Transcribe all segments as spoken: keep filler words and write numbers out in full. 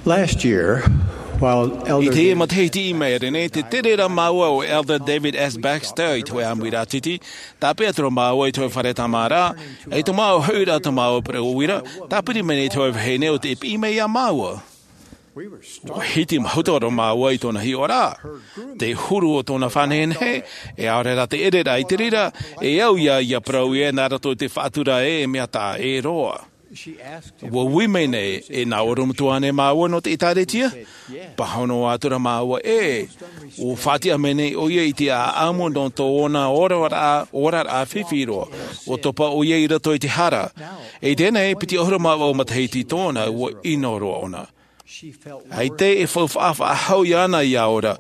Last year, while Elder I te David matahiti me rene te terera maua o Elder David S. Baxter i toe amwira titi, ta Petro maua i toe whareta mara, e to mau hura to mau pre uira, ta piri mene toe vhene o te ipi me ia maua. we were O hiti mahutoro maua i tona hi ora. Te huru o tona whanene, e aurera te erera i te rira, e au ia ia prau e nara to te whaatura e e mea tā e roa. she asked him, Wa wimene e na orumtuane maua no te itaretia, pahono atura maua e, o whatia mene o ia i te a amo no to ona ora a ora a whiwhiro, o topa o ia i rato i te hara. E tēnei piti ohura maua o matahiti tōna o inoro ona. she felt Ai te e whawhawha a hau i ana i aora,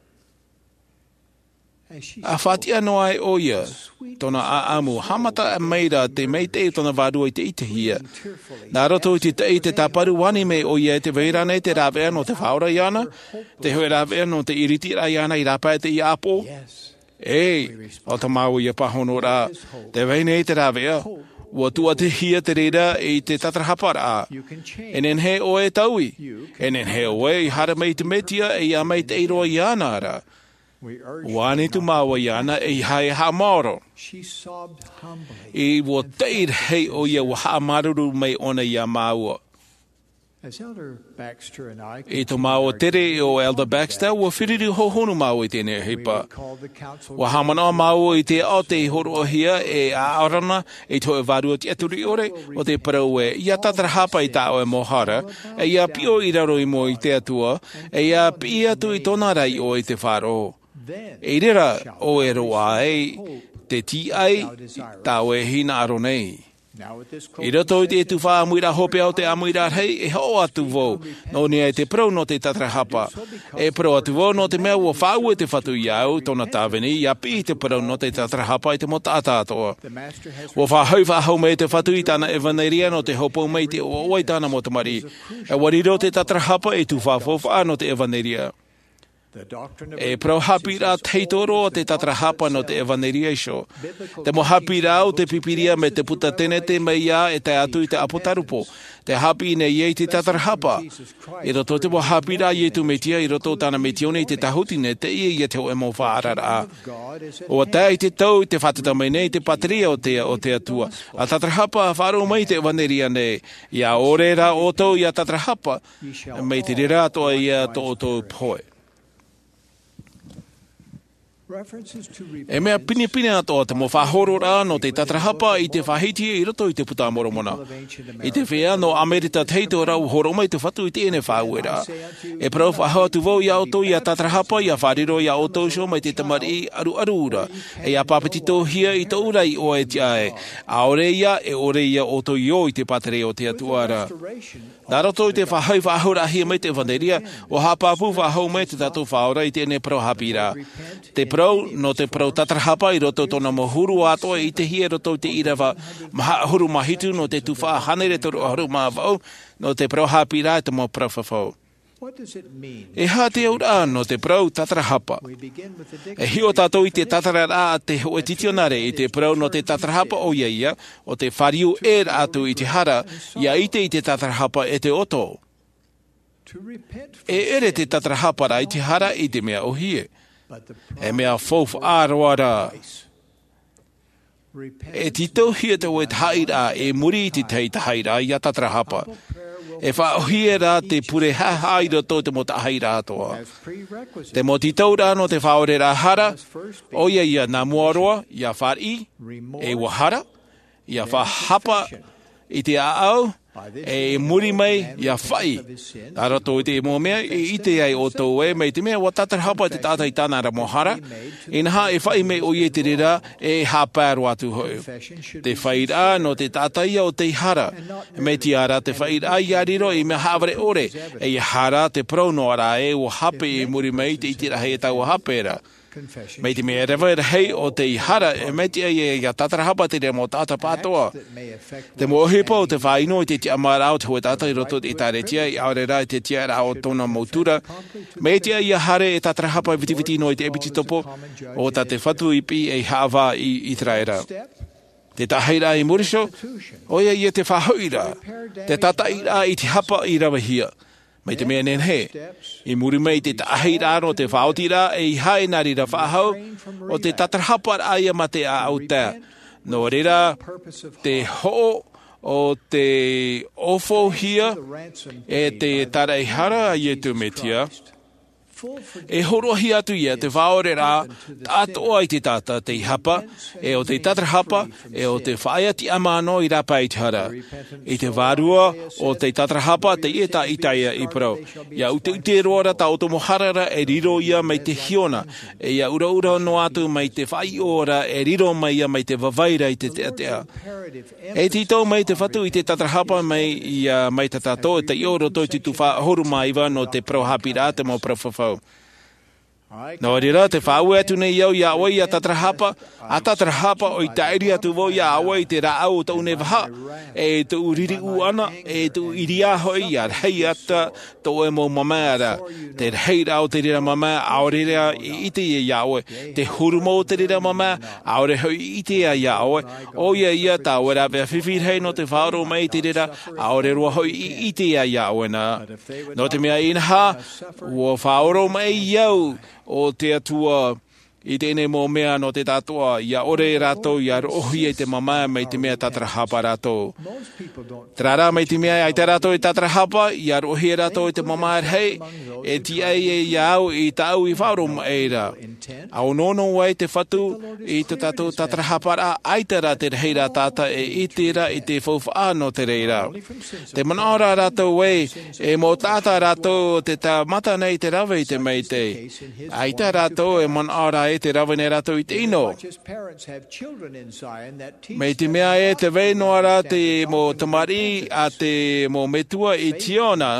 as she a whatia no ai o ia, tona a amu, hamata a meira te mei te tona wādua i te ite hia. Nā roto i te te i te taparu wani me o ia te veira nei te rāwea no te whaora i ana, te hoi rāwea no te iriti rai ana i rāpai te i apo. yes, Ei, o ta mau i a pahono rā, te veine i te rāwea, ua tua te hia te reira i te tatarahapara. you can change. Enen he o e taui, enen he o e i hara mei te metia e ia mei te iroa i ana ara. We urged Wani tu maua i ana e hai ha maoro. She sobbed humbly I wo teir hei o ia wa ha maruru mei ona i a maua. as Elder Baxter and I I to maua tere o Elder Baxter wa whiriri hohonu maua i tēnei we hipa. called the council Wa hamana maua i te ao te horo o hia e a aorana e to e varua ti aturi ore o te parau e ia tatara hapa i tāo e mohara e ia pio i raro i mo i te atua e ia pi atu i tōna rai o i te wharo. then E rera o e roa e te ti ai tāo e hina aro nei. now at this I roto i te tu wha amuira hope au te amuira hei e ho atu vau. No ni e te prau no te tatrahapa. E prau atu vau no te mea ua whau e te whatu i au tona tāwene i api te prau no te tatrahapa i te mo tātātoa. the master has Ua whahau whahau me te whatu i tāna e vaneria no te hopau mei te o oi tāna mo te mari. E wariro te tatrahapa e tu whawhawha no te e vaneria. the doctrine of E prau hapira teitoro o te tatrahapa no te evaneria iso. Te mo hapira o te pipiria me te puta tenete me ia e te atu i te apotarupo. Te hapi ne iei te tatrahapa. I roto te mo hapira i tu metia i roto tāna metione i te tahutine te ia i te o e mo whaarara. God is at O te i te tau te whatata mai nei te patria o te, o te atua. A tatrahapa a wharo mai te evaneria nei. Ia orera o tau i a tatrahapa. Mei te rira toa i a to o tau poe. references to E mea pini pini atoa te mo whahoro rā no te tatrahapa i te whahiti i roto i te puta moromona. I te whea no Amerita teito rau horo mai te whatu i te ene whauera. E prau whahau tu vau i auto i a tatrahapa i a whariro i a auto sho mai te tamari aru aru ura. E a papatito hia i to urai o e tiae. A ore ia e ore ia auto i o i te patere o te atuara. Nā roto i te whahau whahura hia mai te vanderia o hapapu whahau mai te tatu whaora i te ene prau hapira. Te prau no te prau tatrahapa i roto tona mohuru atoa i te hia roto te irawa maha huru mahitu no te tuwha hanere toru ahuru mahavau no te prau hapira i te mo prau whawhau. what does it mean? E hā te aura no te prau tatrahapa. We begin with the E dictionary. hio tātou i te tatara rā te hoe titionare i te prau no te tatrahapa o ia ia o te whariu e atu i te hara ia i te i te tatrahapa e te oto. To repent from E ere te tatrahapa rā i te hara i te mea o hie. but the E mea fof āroara. price. Repent. E tito hia te oe haira e muri i te tei haira i a tatrahapa. E whaohia rā te pure hahaira tō te mo ta haira atoa. As prerequisite Te mo titau rā no te whaore rā hara, o ia ia nā muaroa, ia whari, e wahara, ia whahapa i te aau, e muri mai, ia whai. Ara tō i te mō mea, i te ai o tō e, mei te mea, wa tatarahapa te tātai tāna ra mohara, e naha e whai mei o ie te rira, e hāpēro atu hoi. Te whaira no te tātai o te hara, mei te ara te whaira i ariro i me haware ore, e i hara te prono ara e o hape e muri mei te iti rahe e tau hapera. confession. Mei te mea rewa e hei o te ihara e mei te ai e ia tatarahapa te rea mō tāta pātoa. That may affect Te mohipa o te whaino i te tia marao te hoi tātai roto i tāre tia i aore rā i te tia rā o tōna mautura. Mei te ai a hare e tatarahapa i vitiviti no i te epiti topo o ta te whatu i pi e hawa i Israera. step. Te taheira i Morisho, o ia i te whahoira. Te tata i rā i te hapa i rawa hia. Mai te mea nen he. I muri mai te tahi rāno te whaotira e i hae nari ra whahau o te tatarhapa aia ma te a au tea. No reira te ho o te ofo hia e te taraihara i e tu metia. E horohi atu ia te whaore rā, tātoa i te tata te hapa, e o te tatarahapa, e o te whaeati amano i rapa i te hara. I te wārua o te tatarahapa, te ieta i taia i pro. Ia ute ute roara ta o tomo harara e riro ia mai te hiona, e ia ura ura no atu mai te whai ora e riro mai ia mai te wawaira i te te atea. E tito mai te whatu i te tatarahapa mai ia mai te tato, te ioro toi te tu wha horu maiwa no te pro hapi rā te mo pro whawhau. No rira te whaue atu nei iau ia awa ia tatarahapa, a tatarahapa o i tairi atu wo ia awa i te rā au tau ne waha, e tu uriri u ana, e tu iria hoi ia rei ata tō e mo mamaara, te rei rao te rira mama, aorerea i ite ia iawe, te hurumo te rira mama, aore hoi ite ia iawe, o ia ia tā wera vea whiwhir hei no te whaoro mai te rira, aore roa hoi i ite ia iawe na. No te mea inaha, ua whaoro mai iau, o te atua i tēne mō mea no te tātua, ia ore rātou, ia rohi e te mama mai te mea tatarahapa rātou. Trara mai te mea ai te rātou i tatarahapa, ia rohi e rātou i te mama hei, e ti ai e iau i tau i whaurum eira. Au nono wai te whatu i te tātou tatarahapa rā, ai te rā te reira tāta e i te ra i te whauwha no te reira. Te manaora rātou wai, e mō tāta rātou te tā mata nei te rawe i te meite. Ai te rātou e manaora e te rawe nei rātou i te ino. Mei te mea e te weinoa rā te mō tamari a te mō metua i tiona,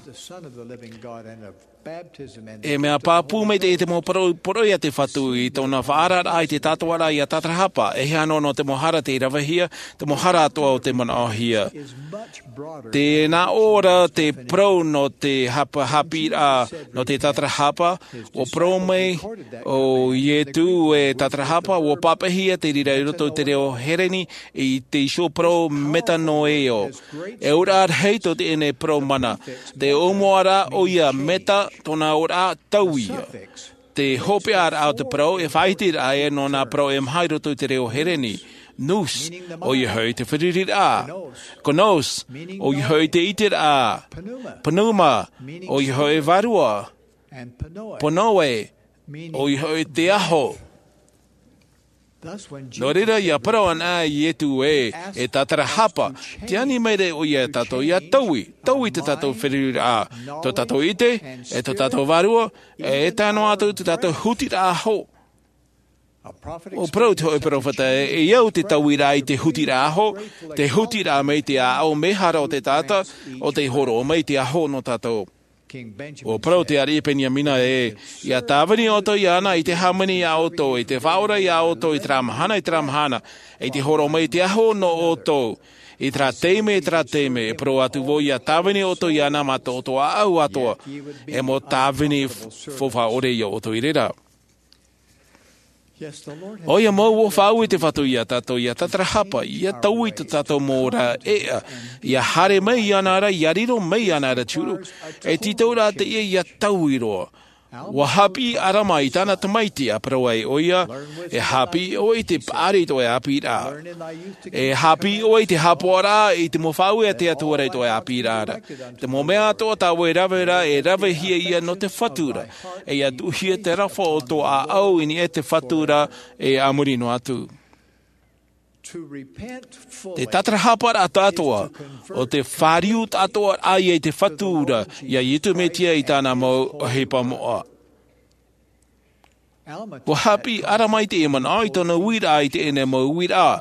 e mea pāpū mei te e te mō poroi a te whatu i tōna whaarara ai te tātuara i a tatarahapa, e hea no no te mohara te irawahia, te mohara atoa o te mana ahia. Te nā ora te pro no te hapa hapira no te tatarahapa, o pro mei o ietu e tatarahapa, o papahia te rira i roto te reo hereni i te iso pro metanoeo. E ura heito te ene pro mana, te omoara o ia meta tōna ora tauia. Te hope ar au te pro e whaitir ae no nā pro e mhairo tō te reo hereni. Nus, o i hoi te whiririr a. Konos, o i hoi te itir a. Panuma, o i hoi varua. Ponoe, o i hoi te aho. No rira ia parawan a i etu e, e tatarahapa, te ani meire o ia tato ia taui, taui te tato whiririr a, to tato ite, e to tato varua, e e tano atu te tato hutir a ho. O prau te hoi profeta e iau te tauira i te hutira aho, te hutira mei te a au mehara o te tata, o te horo mei te aho no tatou. O prau te ari penia mina e, ia tāwani o to i ana i te hamani i o to, i te whaora i o to, i tramahana i tramahana, i te horo mei te aho no o to, i tra teime i tra teime, e pro atu vo ia tāwani o to i ana ma to o to a au atoa, e mo tāwani fofa ore i o to i rera. O ia mau o whau i te whatu ia tato ia tatarahapa, ia tau i te tato mōra ea, ia hare mei anara, ia riro mei anara tūru, e titau rā te ia ia tau i roa. Wa hapi arama i tāna tamaiti a parawai o ia, e hapi o i te pāri to e api rā. E hapi o i te hapuara i te mowhau e te atuara i to e api rāra. Te mo mea toa tāwe rawe rā e rawe hia ia no te whatura. E ia duhia te rafa o to a au ini e te whatura e amuri no atu. Te tatarahapa rā tātoa, o te whariu tātoa ai e te whatura, ia itu me tia i tāna mau o hepa moa. Wa hapi aramai te eman ai tona wira ai te ene mau wira.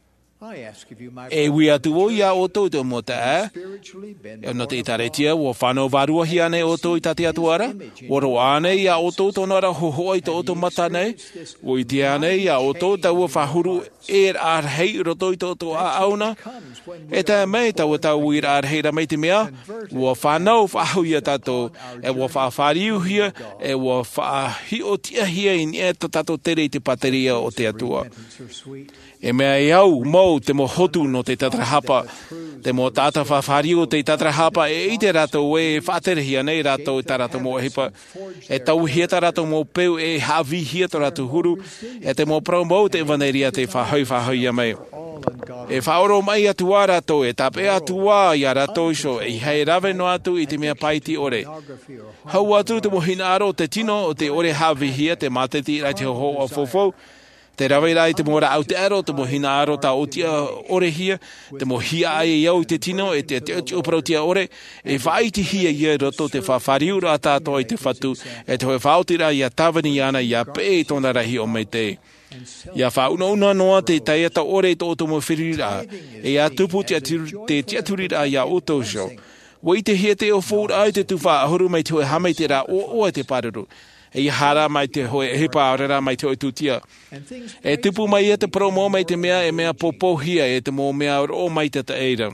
E wi atu o ia o tō te mo te e, e no te itaretia o whanau varua hi ane o tō i tate atuara, o ro ane ia o tō tonara hoho ai tō tō mata nei, o i te ane ia o tō tau o whahuru e ar hei roto i tō tō a auna, e tā mei tau o tau i ar hei ra mei te mea, o whanau whahu ia tato, e o whawhariu hia, e o whahi o tia hia in e to tato tere i te pateria o te atua. E mea iau mau te mo hotu no te tatrahapa, te mo tata whawhariu te tatrahapa e i te rato e whaterehia nei rato e tarato mo hipa. E tau hia tarato mo peu e hawi hia tarato huru, e te mo promou te vaneria te whahau whahau ia mei. E whaoro mai atua rato e tape atua i a rato iso e hei rawe no atu i te mea paiti ore. Hau atu te mo hinaro te tino o te ore hawi hia te mateti rai te ho o fofo. Te rawe rai te mo ra au te aro, te mo hinaro ta o tia ore hia, te mo hia ai iau i te tino e te te te uprau tia ore, e whaiti hia ia roto te whawhariura a tātoa i te whatu, e te hoe whaotira i a tawani ana i a pē tona rahi o mei te. Ia whauna una noa te taiata ore to oto mo whirira, e a tupu te tiaturira i a oto sho. Wai te hia te o fōra ai te tuwha ahuru mai te hoe hamei te ra o oa te pararu. E hara mai te hoe e hipa aurera mai te oitutia. E tupu mai e te promo mai te mea e mea popohia e te mo mea o mai te te eira.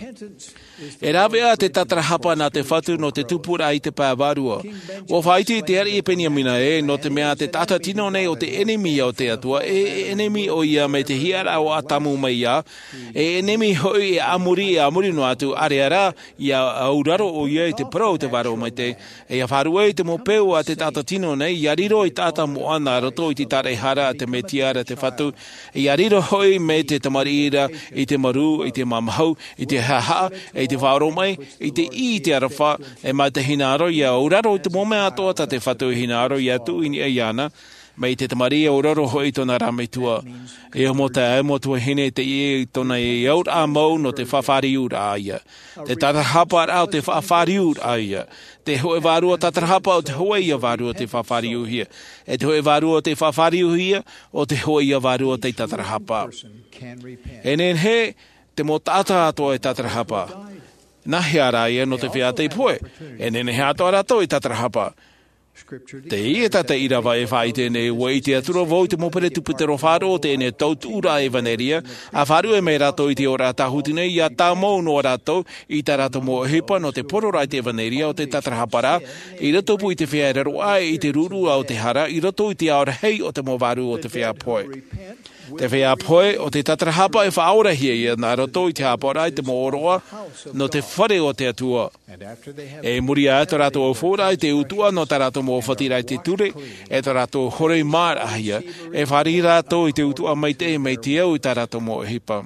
E rawea te tatrahapa na te whatu no te tupura i te pāwarua. O whaiti te ari e peniamina e no te mea te tata tino nei o te enemi o te atua, e enemi o ia mai te hiara o atamu mai ia, e enemi hoi e amuri e amuri no atu are ara i a auraro o ia i te pro te waro mai te, e a wharua i te mo peu a te tata tino nei, i ariro i tata mo ana roto i te tare hara te me tiara te whatu, i ariro hoi me te tamarira, i te maru, i te mamahau, i te haha, i te whaoro mai, i te i te arafa, e mai te hinaro i a uraro i te mome atoa ta te whatu hinaro i atu i ni aiana, mai te tamaria uraro hoi tona rameitua. E o mo te e mo tua hine te i tona i aur a mau no te whawhariur a ia. Te tatarahapa rao te whawhariur a ia. Te hoe varua tatarahapa o te hoe ia varua te whawhariu hia. E te hoe varua te whawhariu hia o te hoe ia varua te tatarahapa. E nen he te mo tata atoa e tatarahapa. Nahi ara ia no te whia te poe. E nen he atoa rato e tatarahapa. Te i e tata i rawa e whai tēnei ua i te atura vau te mopere tupu te rowharo o tēnei tautura e vaneria, a wharu e mei rato i te ora tahutine i a tā mau no rato i tā rato mo hipa no te pororai te vaneria o te tatarahapara, i rato pu i te whea raro ai i te ruru au te hara, i rato i te aora hei o te movaru o te whea poe. Te whea poe o te tatarahapa e whaora hia i nā rato i te haparai te mooroa no te whare o te atua. E muri a te rato o whora i te utua no te rato mo whatirai te ture, e te rato hore mār ahia, e whari rato i te utua mai te mei te au i te rato mo hipa.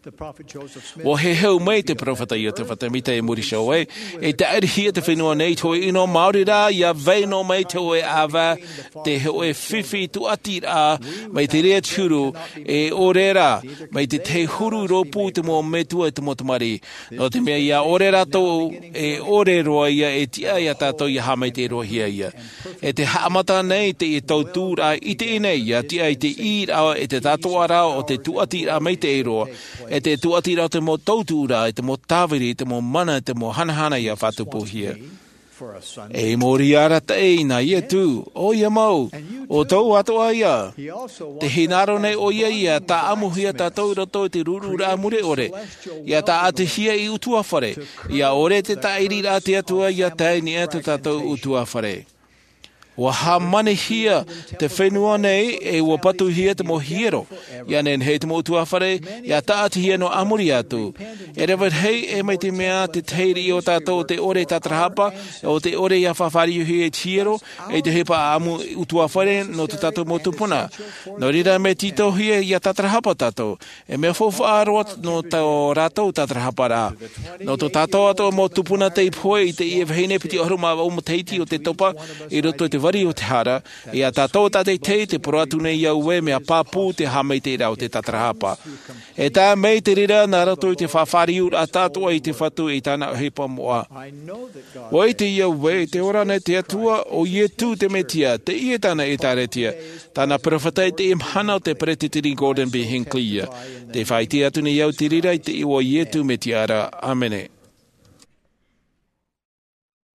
Wa he heu mai te profeta ia te whatamita e muri shau e, e te arihia te whenua nei toi ino Māori rā, ia veino mai te hoe awa, te hoe whiwhi tu ati rā, mai te rea turu, e ore rā, mai te te huru ropu te mo metua e te mo tamari. No te mea ia ore rato, e ore roa ia, e tia ia tātou ia hamai te rohia ia. E te haamata nei te e tau tū rā, i te inei ia, tia i te i rā, e te tātoa rā, o te tu ati rā mai te e roa. E te tuatira te mo tautūra, e te mo tāwiri, te mo mana, te mo hanahana ia whatupu hia. E mori ara te eina ia tū, o ia mau, o tau atoa ia. Te hinaro nei o ia ia, tā amuhia tā tau rato te ruru rā mure ore. Ia tā ate hia i utua whare. Ia ore te tairi rā te atua, ia taini atu tātou utua whare. Wa ha mane hia te whenua nei e ua patu hia te mo hiero. Ia nen hei te mo utua whare, ia taati hia no amuri atu. E rewat hei e mai te mea te teiri o tātou te ore tatrahapa, o te ore ia whawhari hia e tiero, e te hepa amu utua whare no te tātou mo tupuna. No rira me tito hia ia tatrahapa tātou. E mea fofa aroa no tau rātou tatrahapa rā. No to tātou ato mo tupuna te ipoe i te ia whene piti oruma o mo teiti o te topa, i roto te wari o te hara, e a tātou tātei te te poratu nei iau e mea pāpū te hamei te rau te tatarahapa. E tā mei te rira nā rato i te whawhariur a tātua i te whatu i tāna hepa moa. O i te iau e, te ora nei te atua o ie tū te metia, te ie tāna e tāretia, tāna profetai te imhana o te Pretitiri Gordon B. Hinckley. Te whaitia atu nei iau te rira i te iwa ie tū metiara. Amene.